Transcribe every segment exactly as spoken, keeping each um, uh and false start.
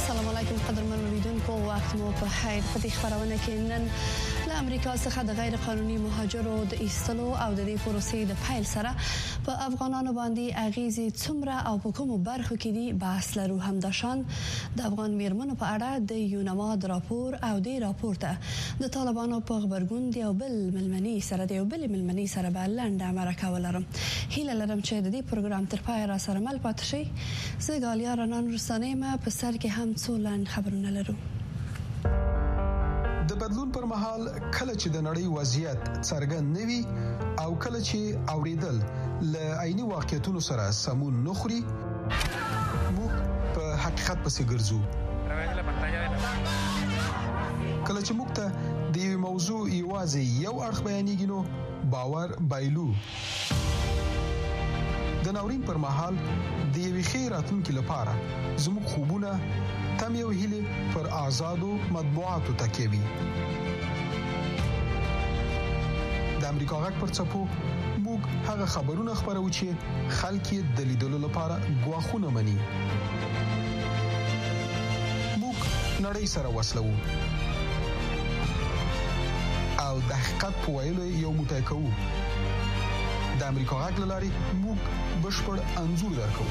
السلام علیکم قدرمن اوریدونکو، وخت مو په خیر. په دې خبرونه کې نن له امریکا څخه د غیر قانوني مهاجرو د ایستلو او د دې پروسې د پیل سره په افغانانو باندې اغیزې څومره او په کومو برخو کې دي بحث لرو. همداشان د افغان میرمنو په اړه د یونما د راپور او د راپور ته د طالبانو په خبرګون دی او بل ملمني سره دی او بل ملمني سره به لنډه مرکه ولرم. هیله لرم چې د دې پروګرام تر پای را سره مل پاتې شئ. زه ګالیا رنان رسانه ما په سر کې هم څولن خبرونه لرو. د بدلون پر مهال کله چې د نړۍ وضعیت څرګند نوي او کله چې اوریدل ل عیني واقعیتونو سره سمون نخري، موږ په حقیقت پسې ګرځو. کله چې موږ ته د یو موضوع یوازې یو اړخ بیانېږي نو باور بایلو. د ناورین پر مهال د یوې ښې راتلونکي لپاره زموږ خوبونه تم یو هیله پر آزادو مطبوعاتو تکیه وي. د امریکا غږ پر څپو موږ هغه خبرونه خبرو چې خلک یې د لیدلو لپاره غواخونه مني. موږ نړۍ سره وصلو او د حقیقت په ویلو یو موټی کوو. د امریکا غږ لاري موږ بشپړ انځور درکو.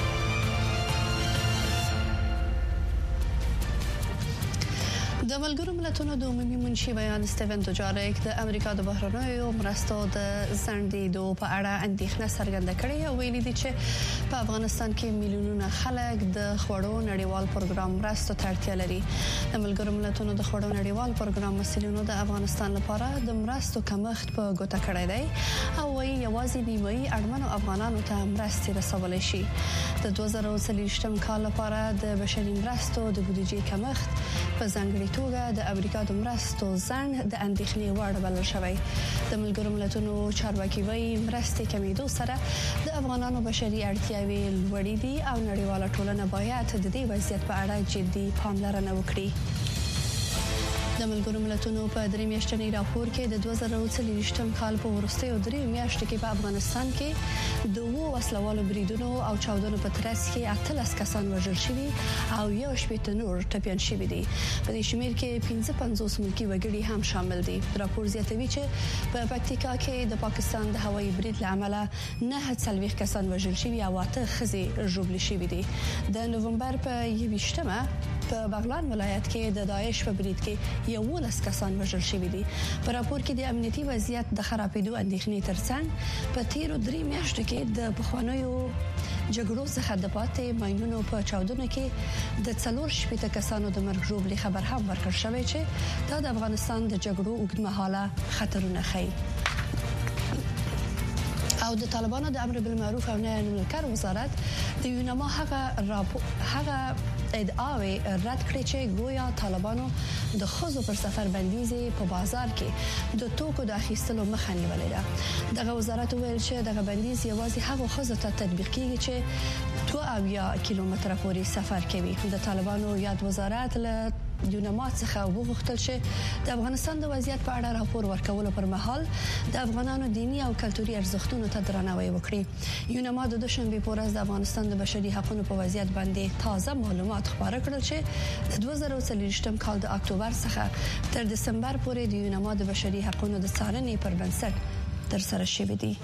د ملګرو ملتونو د عمومي منشي بیان سټیون دوجاریک د امریکا د بهرنیو مرستو د ځنډېدو په اړه اندېښنه څرګنده کړې او ویلي دي چې په افغانستان کې میلیونونه خلک د خوړو نړیوال پروګرام مرستو ته اړتیا لري. د ملګرو ملتونو د خوړو نړیوال پروګرام مسؤلینو د افغانستان لپاره د مرستو کمښت په ګوته کړی دی او وايي یوازې نیمایي اړمنو افغانانو ته مرستې رسولای شي. د دوه زره څلوېښتم کال لپاره د بشري مرستو د بودیجې کمښت په ځانګړي توګه د امریکا د مرستو ځنډ د اندېښنې وړ بلل شوی. د ملګرو ملتونو چارواکي وايي مرستې کمیدو سره د افغانانو بشري اړتیاوې لوړې دي او نړیواله ټولنه باید د دې وضعیت په اړه جدي پاملرنه وکړي. د ملګرو ملتونو په درې میاشتنی راپور کې د دوه زره څلوېښتم کال په وروستیو درې میاشتو کې په افغانستان کې د وو وسلوالو بریدونو او چاودنو په ترڅ کې اتلس کسان وژل شوي او یو شپږ نور ټپيان شوي دي. په دې شمېر کې پنځه پنځوس ملکی وګړي هم شامل دي. راپور زیاتوي چې په پکتیکا کې د پاکستان د هوایي برید لامل نه څلوېښت کسان وژل شوي او اته ښځې ژوبل شوي دي. د نوومبر په یوویشتمه په بغلان ولایت کې د داعش په برید کې یوولس کسان وژل شوي دي. په راپور کې د امنیتي وضعیت د خرابېدو اندېښنې ترڅنګ په تیرو درې میاشتو کې د بخوانیو جګړو څخه د پاتې ماینونو په چاودنو کې د څلور شپېته کسانو د مرګ ژوبلې خبر هم ورکړل شوی چې دا د افغانستان د جګړو اوږدمهاله خطرونه ښيي. او د طالبانو د امر بالمعروف او نهي عن المنکر وزارت د یونما هغه راپور هغه ادعاوې رد کړې چې گویا طالبانو د خزو پر سفر بندیزې په بازار کې د توکو د اخیستلو مخه نیولې ده. دغه وزارت ویل چې دغه بندیز یوازې هغه خزو ته تطبیق کیږي چې دوه اویا کیلومتره پورې سفر کوي. د طالبانو یاد وزارت له یونما څخه وغوښتل چې د افغانستان د وضعیت په اړه راپور ورکولو پر مهال د افغانانو دینی او کلتوري ارزښتونو ته درناوی وکړي. یونما د دوشنبه په ورځ د افغانستان د بشري حقوقو په وضعیت باندې تازه معلومات خبره کړل چې د دوه زره څلوېښتم کال د اکتوبر څخه تر دسمبر پورې د یونما د بشري حقوقو د څارنې پر بنسټ ترسره شوې دي.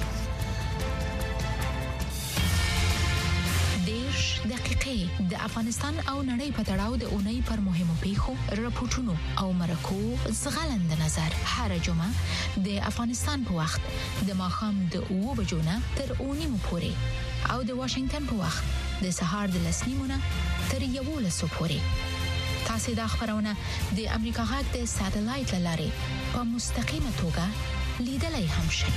دقیقې د افغانستان او نړۍ په تړاو د اونۍ پر مهمو پیښو راپورټونو او مرکو زغلند نظر هر جمعه د افغانستان په وخت د ماښام د اوو بجو نه تر اوو نیمو پورې او د واشنگټن په وخت د سهار د لس نیمو نه تر یوولسو پورې. تاسو د خبرونه د امریکا غږ د ساتلایت لارې په مستقیمه توګه لیدلای هم شئ.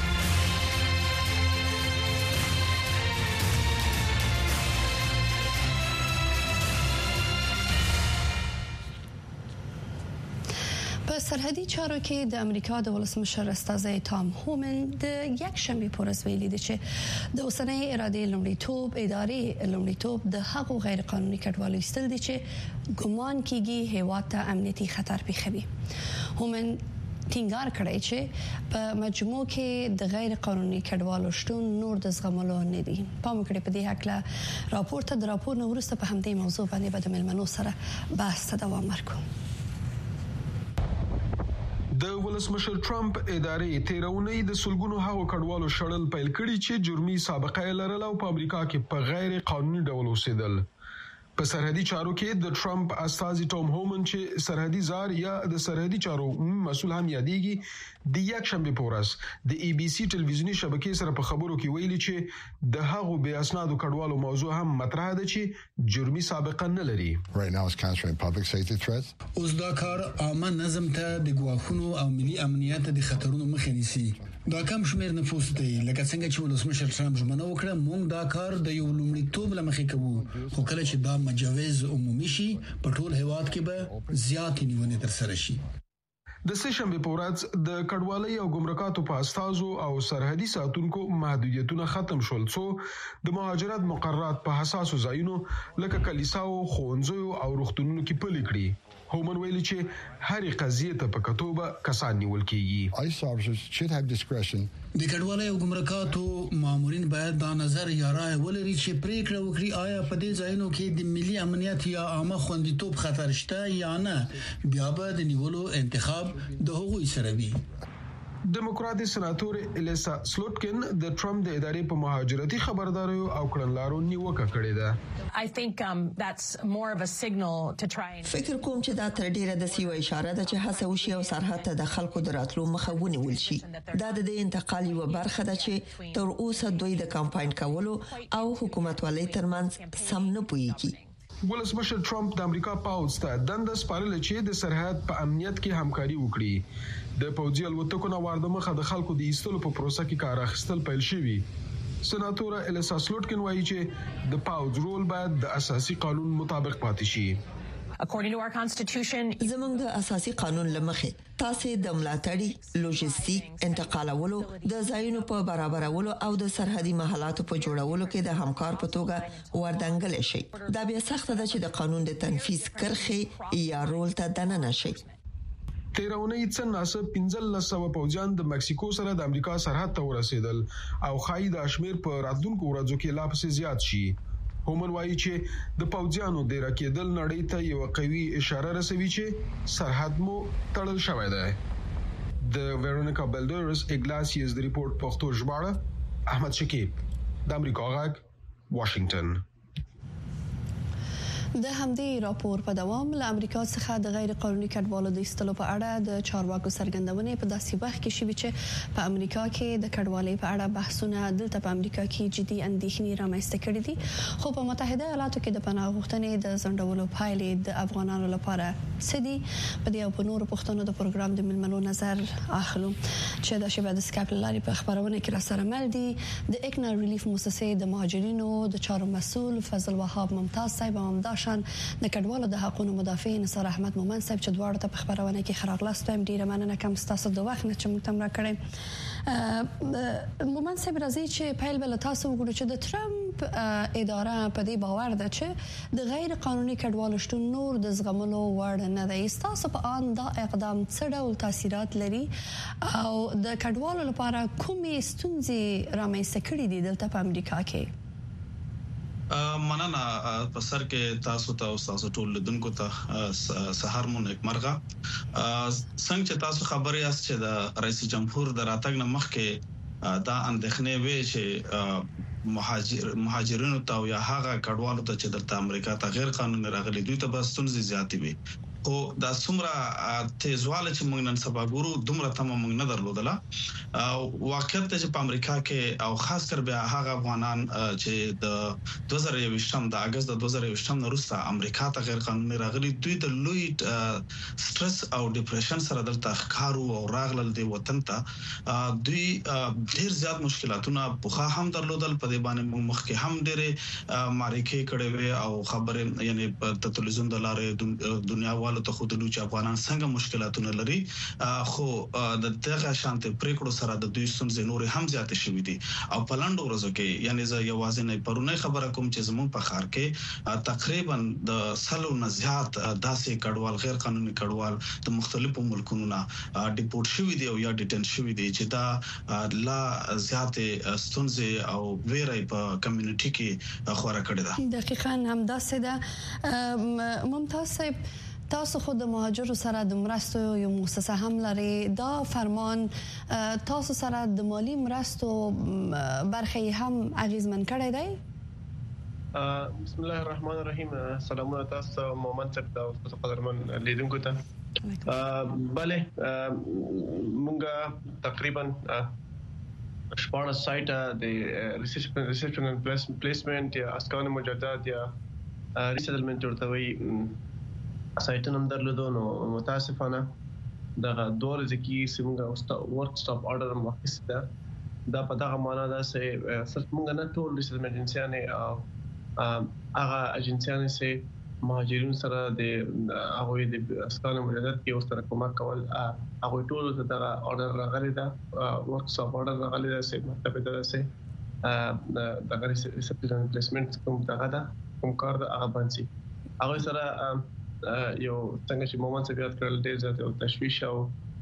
په سرحدي چارو کې د امریکا د ولسمشر استازی تام هومن د یک شنبه پر ورځ ویلي دي چې د اوسنۍ ارادې لومړیتوب ادارې لومړیتوب د حق غیر قانوني کډوالو ایستل دي چې ګمان کیږي هیواد ته امنیتي خطر پیښوي. هومن ټینګار کړی چې په مجموع کې د غیر قانوني کډوالو شتون نور د زغملو نه دي. په مکړه په دې حق راپور ته د راپور نو ورسته په همدې موضوع باندې به د ملمنو سره بحث ته دوام ورکړو. د ولسمشر ټرمپ ادارې تیرونی د سلګونو هغو کډوالو شړل پیل کړي چې جرمي سابقه لرله او په امریکا کې په غیر قانوني ډول اوسېدل. په سرحدي چارو کې د ټرمپ استازي ټام هومن چې سرحدي زار یا د سرحدي چارو مسول هم یادېږي د یک شنبه په ورځ د ای بي سي ټلویزیونی شبکې سره په خبرو کې ویلي چې د هغو بې اسنادو کډوالو موضوع هم مطرح ده چې جرمي سابقه نه لري. Right now is countering public safety threats. اوس دا کار عامه نظم ته د ګواښونو او ملي امنیت د خطرونو مخه نیسي. دا کم شمیر نفوس دی لکه څنګه چې ولسمشر ټرمپ ژمنه وکړه موږ دا کار د یو لومړیتوب لمخې کوو خو کله چې دا مجوز عمومي شي په ټول هیواد کې به زیاتې نیونې ترسره شي. د سه شنبه په ورځ د کډوالۍ او ګمرکاتو په استازو او سرحدي ساتونکو محدودیتونه ختم شول څو د مهاجرت مقررات په حساسو ځایونو لکه کلیساو، ښوونځیو او روغتونونو کې پلي کړي. هومن ویلي چې هرې قضیې ته په کتوبه کسان نیول کیږي. ICE officers should have discretion. د کډوالۍ او ګمرکاتو مامورین باید دا نظر یا رائے ولري چې پریکړه وکړي آیا په دې ځایونو کې د ملي امنیت یا عامه خوندیتوب خطر شته یا نه. بیا به د نیولو انتخاب د هغوی سره وي. ډیموکراټي سناتور الیسا سلوټکن د ټرمپ د ادارې په مهاجرتي خبرداريو او کړنلارو نیوکه کړې ده. I think um, that's more of a signal to try and فکر کوم چې دا تر ډیره د سیو اشاره ده چې هڅه وشي او سرحد ته د خلکو د راتلو مخه ونیول شي. دا د دې انتقال یو برخه ده چې تر اوسه دوی د کمپاین کولو او حکومت ولې ترمنځ سم نه پويږي. ولسمشر ټرمپ د امریکا پاوځ ته دنده سپارل چې د سرحد په امنیت کې همکاري وکړي. د پوځي الوتکو نه وارد مخه د خلکو د ایستلو په پروسه کې کار اخیستل پیل شوی. سناتور الیسا سلوټکن وایي چې د پاوځ رول باید د اساسي قانون مطابق پاتې شي. According to our constitution, زموږ د اساسي قانون لمخې تاسو د ملاتړي، لوجستیک، انتقالولو، د ځایونو په برابرولو او د سرحدي محلاتو په جوړولو کې د همکار په توګه وردانګل شي. دا بیا سخت ده چې د قانون د تنفيذ کرخي یا رول ته دننه شي. تیرونی څن ناسب پنځل لسو پوځیان د مکسیکو سره د امریکا سرحد ته ورسېدل او خای د اشمیر په راتلونکو ورځو کې لا پسې زیات شي. هومن وایي چې د پوځیانو د راکېدل نړۍ ته یو قوي اشاره رسوي چې سرحد مو تړل شوی دی. د ویرونیکا بلډرز اګلاسیس د ریپورت پښتو ژباړه احمد شکیب د امریکا غږ واشنگټن. د همدې راپور په دوام له امریکا څخه د غیر قانوني کډوالو د ایستلو په اړه د چارواکو څرګندونې په داسې وخت کې شوې چې په امریکا کې د کډوالۍ په اړه بحثونه دلته په امریکا کې جدي اندېښنې رامنځته کړې دي. خو په متحده ایالاتو کې د پناه غوښتنې د ځنډولو پایلې د افغانانو لپاره سدي. په دې او په نورو پښتنو د پروګرام د ملمنو نظر اخلو چې د شبکې د سکایپ لارې په خبرونه کې را سره مل دي. د اکنا ریلیف مؤسسې د مهاجرینو د چارو مسؤل فضل وهاب ممتاز صاحب هم د کډوالو د حقوقو مدافع نثار احمد مومن صاحب چې دواړه ته په خبرونه کې خراغلاست هم ډیره مننه کوم تاسو د وخت نه چې موږ تم را کړې. مومن صاحب راځي چې پیل بل تاسو وګورئ چې د ټرمپ اداره په دې باور ده چې د غیر قانوني کډوالو شتون نور د زغملو وړ نه دی. تاسو په ان دا اقدام څه ډول تاثیرات لري او د کډوالو لپاره کومې ستونزې رامنځته کړې دي دلته په امریکا کې؟ مننه په سر کې تاسو ته او تاسو ټول لیدونکو ته سحر مو نیکمرغه. څنګه چې تاسو خبرې یاست چې د رئیس جمهور د راتګ نه مخکې دا اندېښنې وې چې مهاجر مهاجرینو ته یا هغه کډوالو ته چې د امریکا ته غیر قانوني راغلي دوی ته بس ستونزې زیاتې وي. او دا څومره تیزواله چې موږ نن سبا ګورو دومره تم موږ نه درلودله. واقعیت چې په امریکا کې او خاص کر بیا هغه افغانان چې د دوه زره یوویشتم د اگست د دوه زره یوویشتم وروسته امریکا ته غیر قانوني راغلي دوی د لوی سټرس او ډیپریشن سره دلته ښکارو او راغلل د وطن ته دوی ډیر زیات مشکلاتونه په هم درلودل. په دې باندې موږ مخکې هم ډېرې مارکې کړې وې او خبرې یعنی په تلویزیون د لارې دنیا نړیوالو ته خودلو چې افغانان څنګه مشکلاتونه لري خو د دغه شانت پریکړو سره د دوی ستونزې نور هم زیات شوې دي او په لاندو ورځو کې یعنی زه یوازې نه پرونه خبره کوم چې زموږ په خار کې تقریبا د سلو نه زیات داسې کډوال غیر قانوني کډوال د مختلفو ملکونو نه ډیپورټ شوي دي او یا ډیټن شوي دي چې دا لا زیات ستونزې او ویرای په کمیونټي کې خورا کړی ده. دقیقاً هم داسې ده. ممتاز صاحب تاسو خود د مهاجرو سره د مرستو یو مؤسسه هم لري دا فرمان تاسو سره د مالی مرستو برخه هم اغیزمن کړی دی. بسم الله الرحمن الرحیم. سلامونه تاسو مومن صاحب او تاسو قدرمن لیدونکو ته. بله مونږه تقریبا شپږ سایټ د ریسپشن اند پلیسمنت یا اسکان مجدد یا ریسیټلمنت ورته وی سایټ هم درلودو نو متاسفانه دا دوه ځکه چې موږ ورک سټاپ اورډر مخکې دا په دغه معنا دا چې صرف موږ نه ټول ریسیټلمنت ایجنسیانه او هغه ایجنسیانه چې مهاجرین سره د هغه د اسکان مجدد کې ورسره کومک کول هغه ټول ته دغه اورډر راغلی دا ورک سټاپ اورډر راغلی دا چې مطلب دا چې دغه ریسیټلمنت پلیسمنت کوم دغه دا کوم کار دا هغه باندې هغه سره یو څنګه چې مومن څه بیات کړل ډیر زیات او تشویش او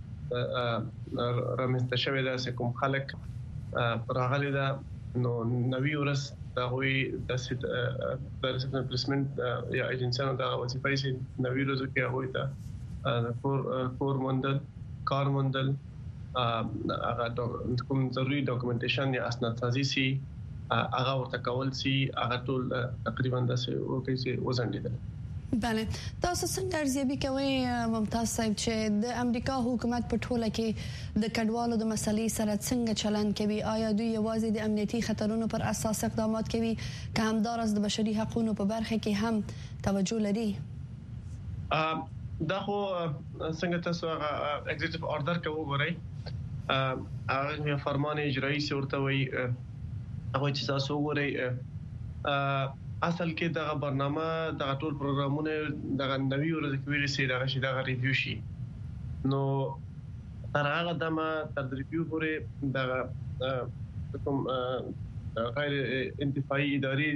رامنځته شوی دا چې کوم خلک راغلي دا نو نوی ورس دا وی د ریسیټلمنت پلیسمنت یا ایجنسیانو دا وظیفه چې نوی ورځو کې هغه ته کور کور مندل کار مندل هغه کوم ضروري ډاکومنټیشن یا اسناد سازي سي هغه ورته کول سي هغه ټول تقریبا د څه وکړي چې وزندیدل. بله تاسو څنګه ارزیابي کوئ ممتاز صاحب چې د امریکا حکومت په ټوله کې د کډوالو د مسلې سره څنګه چلند کوي؟ آیا دوی یوازې د امنیتي خطرونو پر اساس اقدامات کوي که همدارس د بشري حقوقو په برخه کې هم توجه لري؟ دا خو څنګه تاسو هغه ایگزیکټیو اورډر کې وګورئ هغه فرمان اجرایی ورته وایي هغه چې تاسو وګورئ اصل کې دا برنامه دا ټول پروګرامونه دا نوی ورځ کې ویل سي دا شي دا ریویو شي نو تر هغه دمه تر ریویو پورې دا کوم غیر انتفاعي ادارې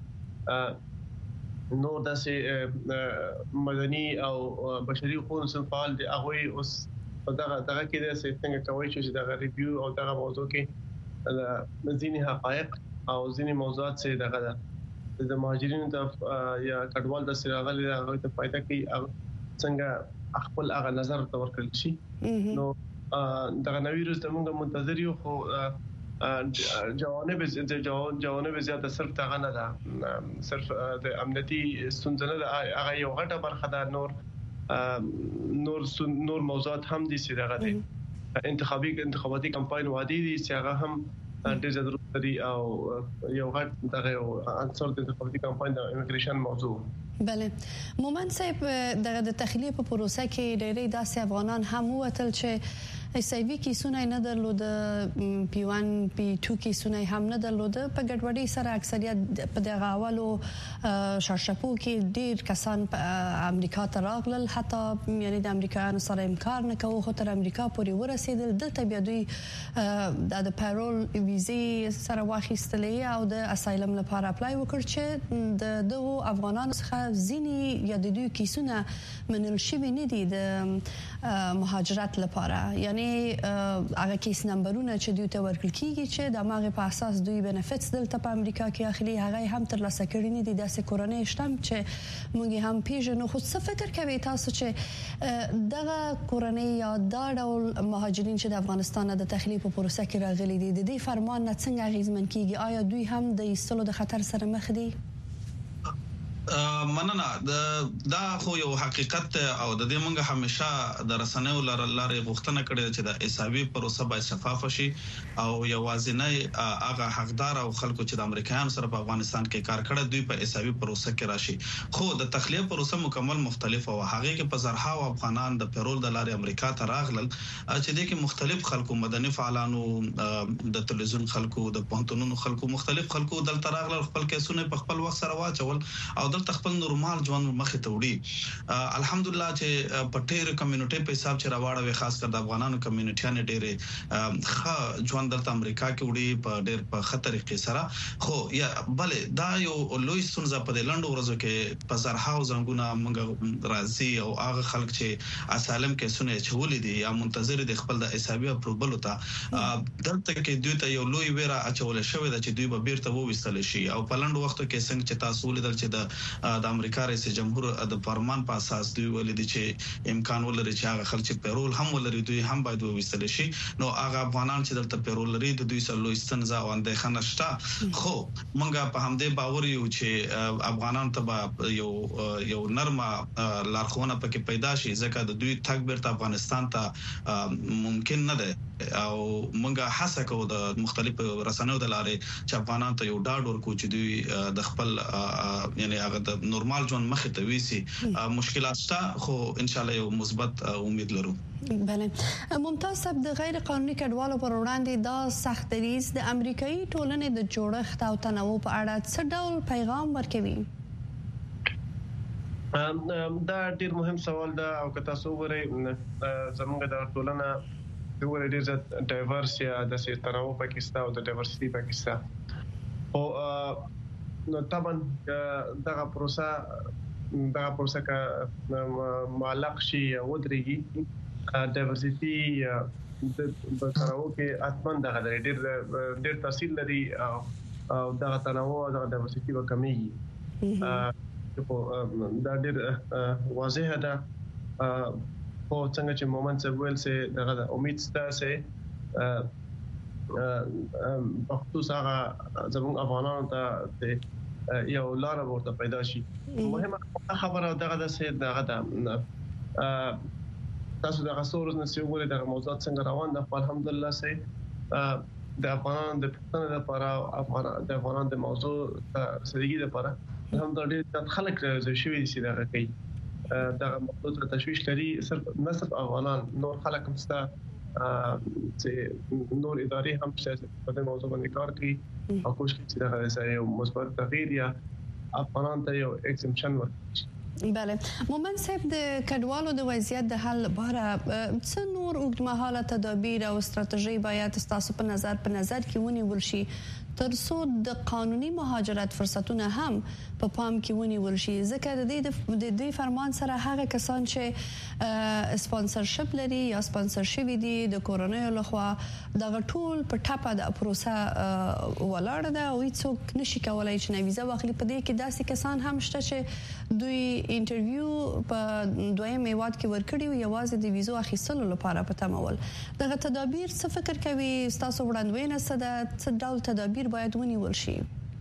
دي نو دا سه مدني او بشري حقوقو سره فعال دي هغه اوس دا دا کې دا څنګه کوي چې دا ریویو او دا موضوع کې د ځینې حقایق او ځینې موضوعات سره دغه د مهاجرینو ته یا کډوال د سراغلي هغه ته فائدہ کوي څنګه خپل هغه نظر ته ورکړل شي نو دا نوی ورځ موږ منتظر یو خو جوانب جوانب زیاته صرف تاغه نه ده صرف د امنیتي ستونزې نه هغه یو غټه برخه ده نور نور نور موضوعات هم دي چې دغه دي انتخابي انتخاباتي کمپاین وادي دي چې هغه هم ډېر ضرورت لري او یو غټ دغه عنصر د انتخاباتي کمپاین د ایمیګریشن موضوع. بله مومن صاحب دغه د تخلیه په پروسه کې ډېری داسې افغانان هم وتل چې ایسایوي کیسونه نه درلود پی وان پی ټو کیسونه هم نه درلود په ګډوډۍ سره اکثریت په دغه اولو شرشپو کې ډېر کسان په امریکا ته راغلل حتی یعنی د امریکایانو سره امکار نه کوي خو تر امریکا پورې ورسېدل دلته بیا دوی د پیرول ویزې سره واخیستلې او د اسایلم لپاره اپلای وکړ چې د دغو افغانانو څخه ځینې یا د دوی کیسونه منل شوي نه دي د مهاجرت لپاره یعنی هغه کیس نمبرونه چې دوی ته ورکړل کیږي چې د ماغه په اساس دوی بنفټس دلته په امریکا کې اخلي هغه هم تر لاسه کړی نه دي داسې کورنۍ شتم چې موږ هم پیژنو خو څه فکر کوي تاسو چې دغه کورنۍ یا دا ډول مهاجرین چې د افغانستان د تخلیه په پروسه کې راغلي دي د دې فرمان نه څنګه اغیزمن کیږي آیا دوی هم د ایستلو د خطر سره مخ دي؟ مننه دا خو یو حقیقت او د دې مونږه همیشه د رسنیو لارې غوښتنه کړې چې د حسابي پروسه باید شفاف شي او یوازینی هغه حقدار او خلکو چې د امریکایانو سره په افغانستان کې کار کړی دوی په حسابي پروسه کې راشي خو د تخلیه پروسه مکمل مختلف او هغه کې په زرهاو افغانان د پیرول د لارې امریکا ته راغلل چې د کې مختلف خلکو مدني فعالانو د تلویزیون خلکو د پونتونونو خلکو مختلف خلکو دلته راغلل خپل کیسونه په خپل وخت سره واچول او دلته خپل نورمال ژوند مخه ته وړي الحمدلله چې پټیر کمیونټي په حساب چې راوړل خاص کر د افغانانو کمیونټیانه ډېر ښه ژوند د امریکا کې وړي په ډېر په خطر کې سره خو یا بل دا یو لوی ستونزه په لندو ورځو کې په زرهاو زنګونه موږ راځي او هغه خلک چې اسالم کې سونه چولې دي یا منتظر دي خپل د حسابي اپروبل وته دلته کې دوی ته یو لوی ویرا اچول شوې ده چې دوی به بیرته وويستل شي او په لندو وختو کې څنګه چې تاسو ولیدل چې د د امریکا رئیس جمهور د فرمان په اساس دوی ولیدي چې امکان ولري چې هغه خلک چې پیرول هم ولري دوی هم باید وويستل شي نو هغه افغانان چې دلته پیرول لري د دوی سره لوی ستنځه او اندېښنه شته خو مونږه په همدې باور یو چې افغانان ته یو یو نرمه لارښوونه پکې پیدا شي ځکه د دوی تګ بیرته افغانستان ته ممکن نه ده او مونږه هڅه کوو د مختلفو رسنیو د لارې چې افغانان ته یو ډاډ ورکړو چې دوی د خپل یعنی هغه د نورمال ژوند مخه ته ويسي مشکلات شته خو ان شاء الله یو مثبت امید لرو. بله ممتاز صاحب د غیر قانوني کډوالو پر وړاندې دا سخت دریځ د امریکایي ټولنې د جوړښت او تنوع په اړه څه ډول پیغام ورکوي؟ دا ډیر مهم سوال ده او که تاسو وګورئ زموږ د ټولنه د ور ډیر زیات ډایورس یا د سي تنوع پاکستان او د ډایورسيټي پاکستان او نو طبعا دغه پروسه دغه پروسه کا معلق شي او درېږي ډایورسيټي د تنوع کې اتمن دغه ډیر ډیر تفصیل لري او دغه تنوع او دغه ډایورسيټي وکمي دا ډیر واضح ده او څنګه چې مومنت سویل سه دغه امید ستا سه خصوص هغه زموږ افغانانو ته یو لار ورته پیدا شي مهمه خبره دغه د سه دغه د تاسو دغه سورز نه سیوګوري دغه موضوعات څنګه روان ده الحمدلله سه د افغانانو د پښتنو لپاره افغان د افغانانو د موضوع سړيږي لپاره الحمدلله د خلک زو شوي دي دغه کوي دغه موضوع ته تشويش لري صرف نه صرف افغانان نور خلک هم ستا چې نور ادارې هم په دې موضوع باندې کار کوي او کوشش کوي چې دغه ځای یو مثبت تغییر یا افغانان ته یو ایکسمپشن ورکړي. بله مومن صاحب د کډوالو د وضعیت د حل لپاره څه نور اوږدمهاله تدابیر او ستراتیژي باید تاسو په نظر په نظر کې ونیول شي ترڅو د قانوني مهاجرت فرصتونه هم په پام کې ونیول شي ځکه د دې د دې فرمان سره هغه کسان چې سپانسرشپ لري یا سپانسرشپ دي د کورونیو لخوا د ټول په ټاپه د پروسه ولاړ ده او هیڅوک نشي کولای چې ویزه واخلي په دې کې داسې کسان هم شته چې دوی انټرویو په دویم میواد کې ورکړي یوازې د ویزو اخیستلو لپاره په تمول دغه تدابیر څه فکر کوي تاسو وړاندوینه څه د څه ډول تدابیر باید ونیول شي؟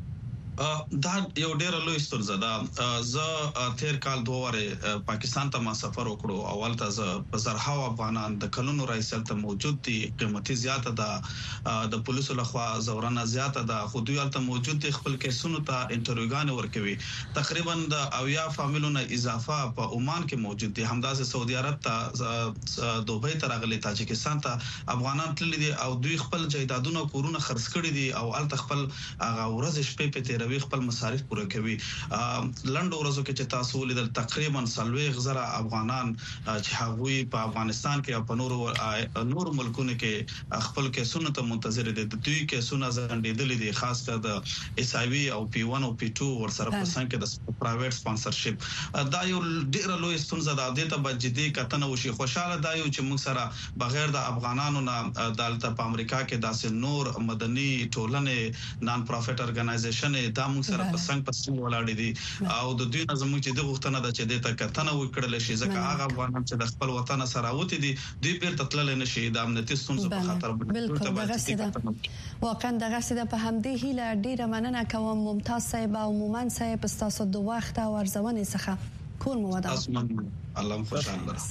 دا یو ډېر لوی ستونزه ده زه تیر کال دوه واره پاکستان ته ما سفر وکړو اول ته زه په زرهاو افغانان د کلونو رئیسل ته موجود دي قیمتي زیاته ده د پولیسو لخوا زورانه زیاته ده خو دوی البته موجود دي خپل کیسونو ته انټروګان ورکوي تقریبا د اویا فامیلونو اضافه په عمان کې موجود دي همداسې سعودي عرب ته دوبۍ ته راغلي تاجکستان ته افغانان تللي دي او دوی خپل جایدادونه کورونه خرڅ کړي دي او البته خپل هغه ورځ شپې په تیر خپل مصارف پوره کوي لندو ورځو کې چې تاسو ولیدل تقریبا سلوي غزره افغانان چې هغوی په افغانستان کې او په نورو نور ملکونو کې خپل کیسونو ته منتظر دي د دوی کیسونه ځنډېدل دي خاص کر د اس آی وی او پی ون او پی ټو ورسره په څنګه کې د پرایویټ سپانسرشپ دا یو ډیر لوی ستونزه ده د ته بجدي کتنه وشي خوشاله دا یو چې موږ سره بغیر د افغانانو نه دالته په امریکا کې داسې نور مدني ټولنې نان پروفیټ ارګنایزیشن دا موږ سره په څنګه په څنګه ولاړ دي او د دوی نه زموږ چې د غوښتنه ده چې د تکتنه وکړل شي ځکه هغه افغانان چې د خپل وطن سره راوتی دي دوی بیرته تلل نه شي د امنیتي ستونزو په خاطر بالکل دغه سیده واقعا دغه سیده په همدې هیله ډیره مننه کوم ممتاز صاحب او مومن صاحب تاسو د وخت او ارزونه څخه کور مو ودا الله خوشاله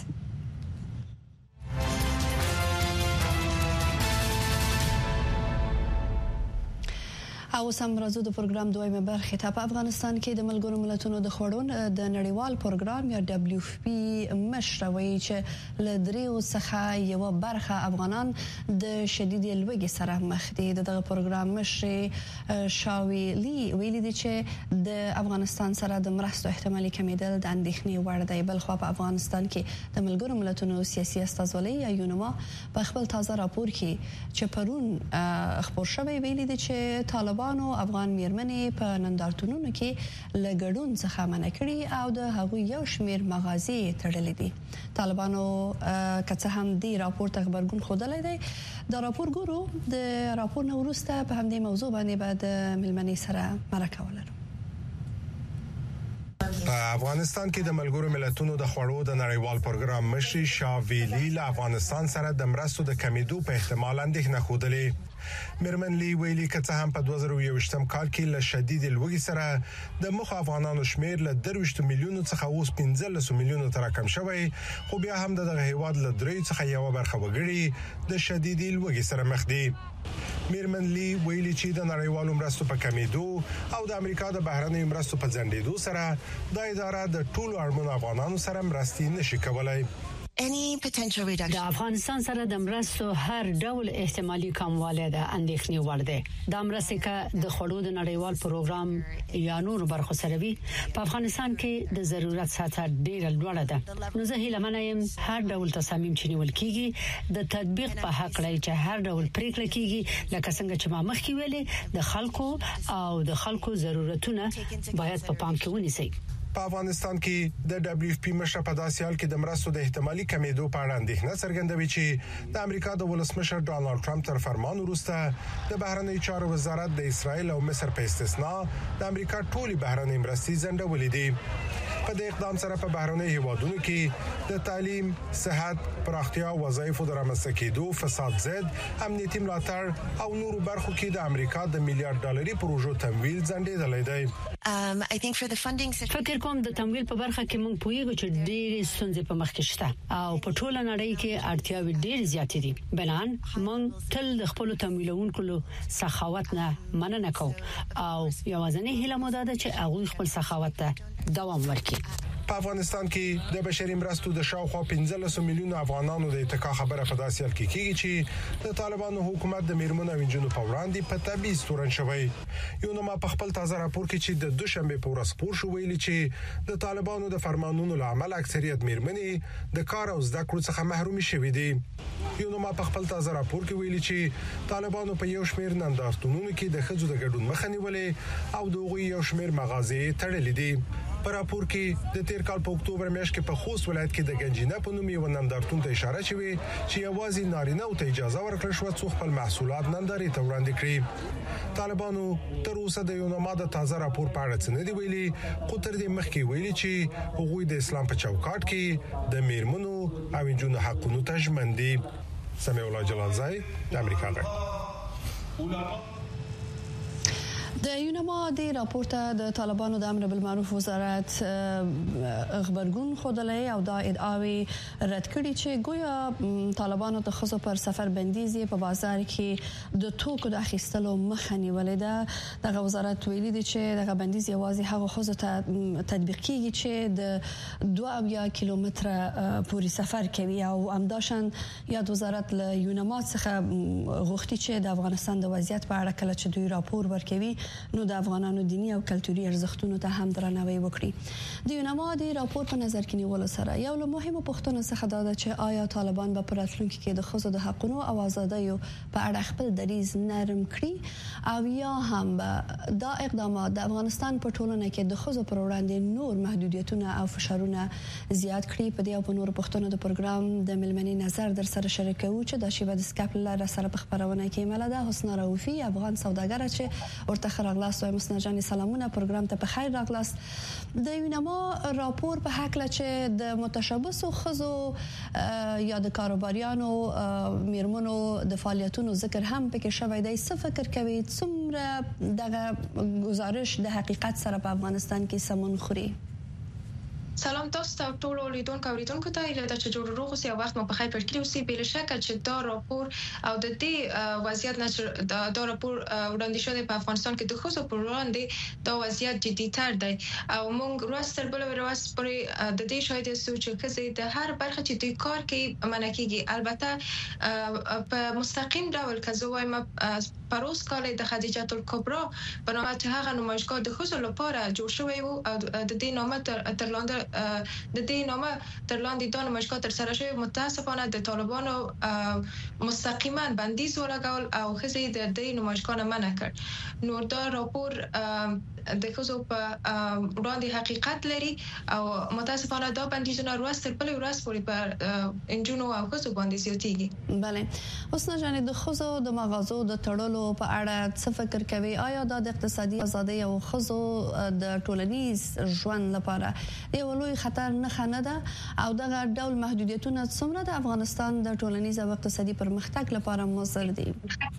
او سم راځو د پروګرام دویمه برخه ته. په افغانستان کې د ملګرو ملتونو د خړون د نړیوال پروګرام یا دبليو اف پی مشروي چې لدریو څخه یو برخه افغانان د شدید لوګي سره مخ دي. دغه پروګرام مشر شاویلی ویلي دي چې د افغانستان سره د مرستو احتمالي کمیدل د اندېښنې وړ دی. بل خو په افغانستان کې د ملګرو ملتونو سیاسي استازولۍ یا یونما په خپل تازه راپور کې چې پرون خبر شوی ویلي دي چې طالبان او افغان میرمنې په نندارتونونو کې لګړون څخه منع کړي او د هغوی یو شمیر مغازي تړلې دي. طالبانو کڅه هم دی راپور ته خبرګون خوده دی. دا راپور ګورو د راپور نو وروسته په همدې موضوع باندې بعد ملمنې سره مرکه ولرو. په افغانستان کې د ملګرو ملتونو د خوړو د نړیوال پروګرام مشر شاویلی له افغانستان سره د مرستو د کمیدو په احتمال اندېښنه خوده. میرمن لی ویلي کڅه هم په دوه زره یوویشتم کال کې له شدید لوګي سره د مخ افغانانو شمیر له درویشت میلیونو څخه اوس پنځلس میلیونو تر کم شوی، خو بیا هم دغه هیواد له درې څخه یو برخه وګړي د شدید لوګي سره مخ دي. میرمن لی ویلي چې د نړیوالو مرستو په کمیدو او د امریکا د بهرنیو مرستو په ځنډېدو سره د اداره د ټولو اړمنو افغانانو سره مرستې نشي کولای. د افغانستان سره د مرستو هر ډول احتمالي کموالی د اندېښنې وړ دی. د مرستې کا د خړو د نړیوال پروګرام یا نور برخو سره وي په افغانستان کې د ضرورت سطح ډیره لوړه ده. نو زه هیله منم هر ډول تصامیم چې نیول کیږي د تطبیق په حق لري چې هر ډول پریکړه کیږي لکه څنګه چې ما مخکې ویلې د خلکو او د خلکو ضرورتونه باید په پام کې ونیسي. په افغانستان کې د دبليو اف پی مشر په داسې حال کې د مرستو د احتمالي کمیدو په اړه اندېښنه څرګندوي چې د امریکا د ولسمشر ډانلډ ټرمپ تر فرمان وروسته د بهرنی چارو وزارت د اسرایل او مصر په استثناء د امریکا ټولي بهرنی مرستې ځنډولې دي. په دې اقدام سره په بهرنی هیوادونو کې د تعلیم، صحت، پراختیا او وظایفو د رامنځته کېدو، فساد ضد، امنیتي ملاتړ او نورو برخو کې د امریکا د میلیارډ ډالري پروژو تمویل ځنډېدلی دی. Um, I think for the funding فکر کوم د تمویل په برخه کې موږ پوهیږو چې ډېرې ستونزې په مخ کې شته او په ټوله نړۍ کې اړتیاوې ډېرې زیاتې دي. بلان موږ تل د خپل تمویلونکو سخاوت نه مننه کوو او یوازینی هیله مو ده چې هغوی خپل سخاوت ته دوام ورکړي. په افغانستان کې د بشري مرستو د شاوخوا پنځلس میلیونه افغانانو د اتکا خبره په داسې حال کې کیږي چې د طالبانو حکومت د میرمنو او انجونو په وړاندې په تبعیض تورن شوی. یو نو ما په خپل تازه راپور کې چې د دوشنبه په ورځ خبر شو ویلي چې د طالبانو د فرمانونو له عمل اکثریت میرمنې د کار او زده کړو څخه محروم شوي دي. یو نو ما په خپل تازه راپور کې ویلي چې طالبانو په یو شمېر نندارتونونو کې د خځو د ګډون مخه نیولې او دغه یو شمېر مغازې تړلې دي. په راپور کې د تیر کال په اکتوبر میاشت کې په خوست ولایت کې د گنجینه په نوم یو نندارتون ته اشاره شوې چې یوازې نارینه او ته اجازه ورکړل شو چې خپل محصولات ننداري ته وړاندې کړي. طالبانو تر اوسه د یو نماده تازه راپور په اړه څه نه دی ویلي، خو تر دې مخکې ویلي چې هغوی د اسلام په چوکاټ کې د میرمنو او انجونو حقونو ته ژمن دي. سمیع الله جلالزای د امریکا غږ. د یونما د راپورته د طالبانو د امر بالمعروف وزارت خبرګون خودلې او دا ادعاوی رد کړي چې ګویا طالبانو د خصو پر سفر بندیزي په بازار کې د توکو د اخیستلو مخه نیولې ده. دغه وزارت ویلي دی چې دغه بندیز یوازې هغه خصو ته تطبیق کیږي چې د دوه اویا کیلومتره پوري سفر کوي او همداشان یاد وزارت له یونما څخه غوښتي چې د افغانستان د وضعیت په اړه کله چې دوی راپور ورکوي نو د افغانانو دینی او کلتوري ارزښتونو ته هم درناوی وکړي. د یونما د راپور په نظر کې نیول سره یو له مهمو پوښتنو څخه دا ده چې آیا طالبان به په راتلونکي کې د ښځو د حقوقو او ازادیو په اړه خپل دریځ نرم کړي او یا هم دا اقدامات د افغانستان په ټولنه کې د ښځو پر وړاندې نور محدودیتونه او فشارونه زیات کړي. په دې او په نورو پوښتنو د پروګرام د ملمنې نظر در سره شریکو چې د شیبه د سکاپ لاره سره په خبرونه کې ملده حسنا رؤفی افغان سوداګر چې ورته راغلاست. او مسنا جان سلامونه پروګرام ته په خیر راغلاست. د یونما راپور په حق ل چې د متشابسو خزو یا د کاروباریانو میرمنو د فعالیتونو ذکر هم پکې شوی دی. څه فکر کوي څومره دغه گزارش د حقیقت سره په افغانستان کې سمون خوري؟ سلام تاسو ته ټول لیدونکو او لیدونکو ته ایله د چجور روغ اوسې او وخت مو په خیر پر کلی اوسې بل شک چې دا راپور او د دې وضعیت نه دا راپور وړاندې شوی په افغانستان کې د خصوص پر وړاندې دا وضعیت جديتر دی او موږ راستر بل ورواس پرې د دې شاهد یو چې کزې د هر برخه چې دوی کار کوي منکیږي البته په مستقیم ډول کزوای ما پروس کال د خدیجه الکبرا په نامه هغه نمایشګاه د خصوص لپاره جوړ شوی وو او د دې نامه تر لاندې د دې نامه تر لاندې د نمایشګاه تر سره شوی متاسفانه د طالبانو مستقیما بندیز ولګول او خزې د دې نمایشګاه نه منع کړ نو دا راپور د خصوص په وړاندې حقیقت لري او متاسفانه دا بندیزونه وروسته بل ورځ پورې په انجونو او خصوص باندې زیاتېږي بله اوس نه جانې د خصوص د مغازو د تړلو په اړه څه فکر کوي آیا دا د اقتصادي ازادي او خصوص د ټولنیز ژوند لپاره یو لوی خطر نه خنه ده او دغه ډول محدودیتونه څومره د افغانستان د ټولنیز او اقتصادي پرمختګ لپاره مضر دي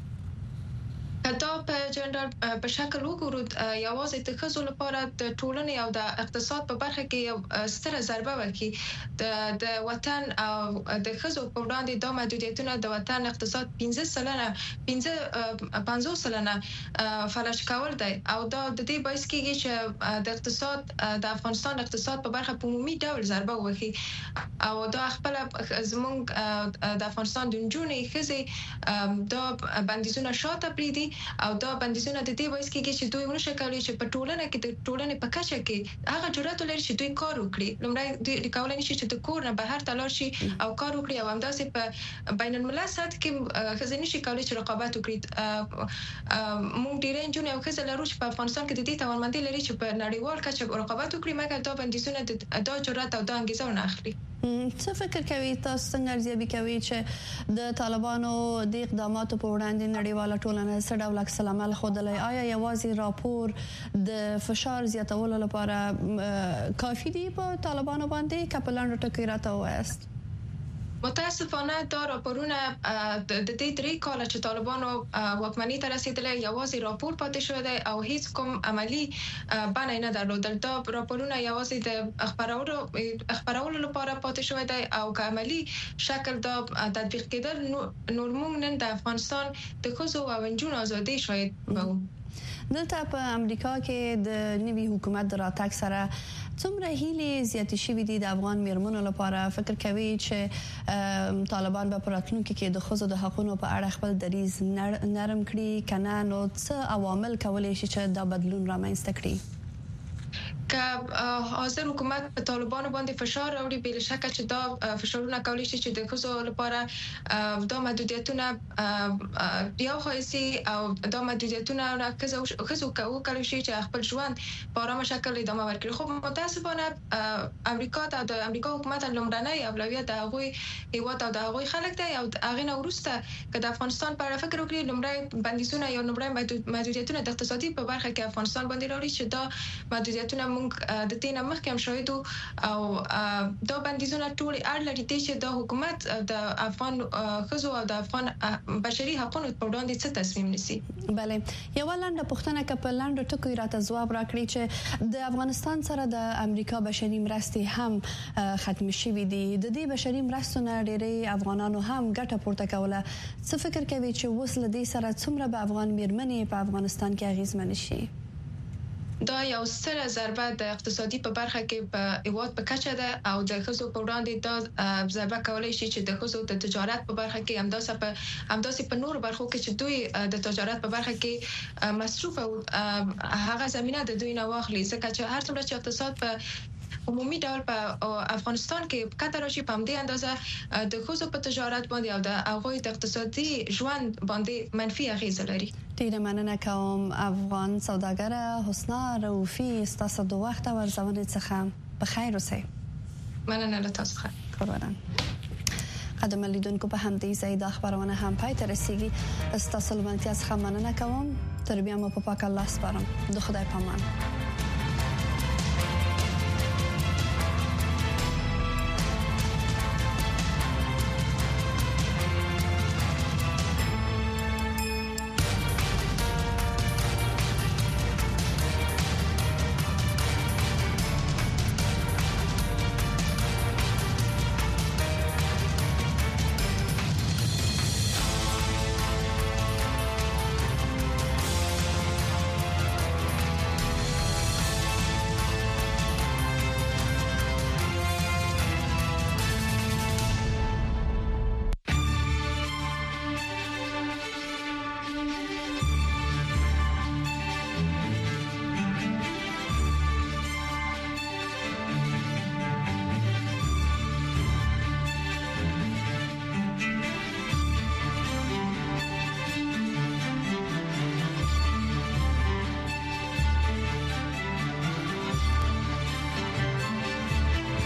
دا په جنرال په شکل وګورو یوازې د خزو لپاره د ټولنې او د اقتصاد په برخه کې یو ستره ضربه ورکړي د د وطن او د خزو په وړاندې د محدودیتونو د وطن اقتصاد پنځه سلنه پنځه پنځه سلنه فلج کول دی او دا د دې باعث کېږي چې د اقتصاد د افغانستان اقتصاد په برخه په عمومي ډول ضربه وکړي او دا خپل زمونږ د افغانستان د جنونې خزي دا بندیزونه شاته پریدي او دا بندیزونه د دې وایي چې دوی ونه شکلوي چې په ټولنه کې د ټولنې په کچه کې هغه جرأت لري چې دوی کار وکړي لومړی دوی کولای نشي چې د کور نه بهر تلل شي او کار وکړي او همداسې په بین الملل سطح کې خزینه شي کولای چې رقابت وکړي مونږ ډیره انجونې او خزه لرو چې په افغانستان کې د دې توانمندي لري چې په نړیوال کچه رقابت وکړي مګر دا بندیزونه د جرأت او د انګیزه نه اخلي څه فکر کوي تاسو څنګه ارزیابي کوي چې د طالبانو د اقداماتو په وړاندې نړیواله ټولنه څه ډول عکس العمل خوده آیا یوازې راپور د فشار زیاتولو لپاره کافي دی په طالبانو باندې کپلان ټکی راته وایست متاسفانه دا راپورونه د دې درې کاله چې طالبانو واکمنۍ ته رسیدل یوازې راپور پاتې شو دی او هیڅ کوم عملی بڼه نه درلودل دا راپورونه یوازې د خبرولو خبرولو لپاره پاتې شو دی او که عملی شکل دا تطبیق کېدل نور موږ نن د افغانستان د خزو او انجونو ازادي شاید وو دلته په امریکا کې د نوي حکومت د راتګ سره څومره هیلې زیاتې شوې دي د افغان میرمنو لپاره فکر کوي چې طالبان به په راتلونکي کې د خزو د حقوقو په اړه خپل دریځ نرم کړي کنه نو څه عوامل کولای شي چې دا بدلون رامنځته کړي که حاضر حکومت په طالبانو باندې فشار راوړي بل شک چې دا فشارونه کولی شي چې د خزو لپاره دا محدودیتونه بیا خاصي او دا محدودیتونه راکزو خزو کوي کولی شي چې خپل ژوند په آرام شکل ادامه ورکړي خو متاسفانه امریکا ته د امریکا حکومت لومړنۍ اولویت د هغوی هیواد او د هغوی خلک دی او هغه نه ورسته که د افغانستان په اړه فکر وکړي لومړی بندیزونه یا لومړی محدودیتونه د اقتصادي په برخه کې افغانستان باندې راوړي چې دا محدودیتونه موږ د دې نه مخکې هم شاهدو او دا بندیزونه ټول اړ لري چې د حکومت د افغان خزو او د افغان بشري حقوقو په وړاندې څه تصمیم نیسي بله یو لاندې پوښتنه کپ لاندې ټکو راته ځواب راکړي چې د افغانستان سره د امریکا بشري مرستې هم ختم شوې دي د دې بشري مرستو نه ډېری افغانانو هم ګټه پورته کوله څه فکر کوي چې وسله دې سره څومره به افغان میرمنې په افغانستان کې اغیزمن شي دا یو ستره ضربه د اقتصادي په برخه کې په ایواد په کچه ده او د خزو په وړاندې دا ضربه کولای شي چې د خزو د تجارت په برخه کې همداسې په همداسې په نور برخو کې چې دوی د تجارت په برخه کې مصروف او هغه زمينه د دوی نه واخلي ځکه چې هر څومره چې اقتصاد په عمومي ډول په افغانستان کې کته راشي په همدې اندازه د خزو په تجارت باندې او د هغوی د اقتصادي ژوند باندې منفي اغیزه لري ډیره مننه کوم افغان سوداګره حسنا رؤفي ستاسو د وخت او ارزونې څخه په خیر اوسئ مننه له تاسو څخه قربان قدم لیدونکو په همدې ځای د خبرونه هم پای ته رسیدي ستاسو لمنتیا څخه مننه کوم تر بیا مو په پاک الله سپارم د خدای پامان